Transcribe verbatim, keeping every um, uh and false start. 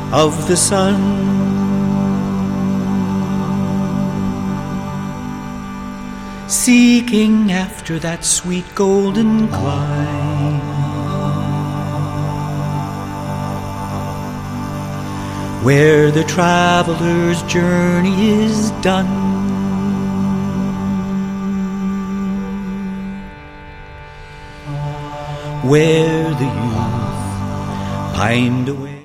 of the sun, seeking after that sweet golden clime, where the traveler's journey is done, where the youth pined away.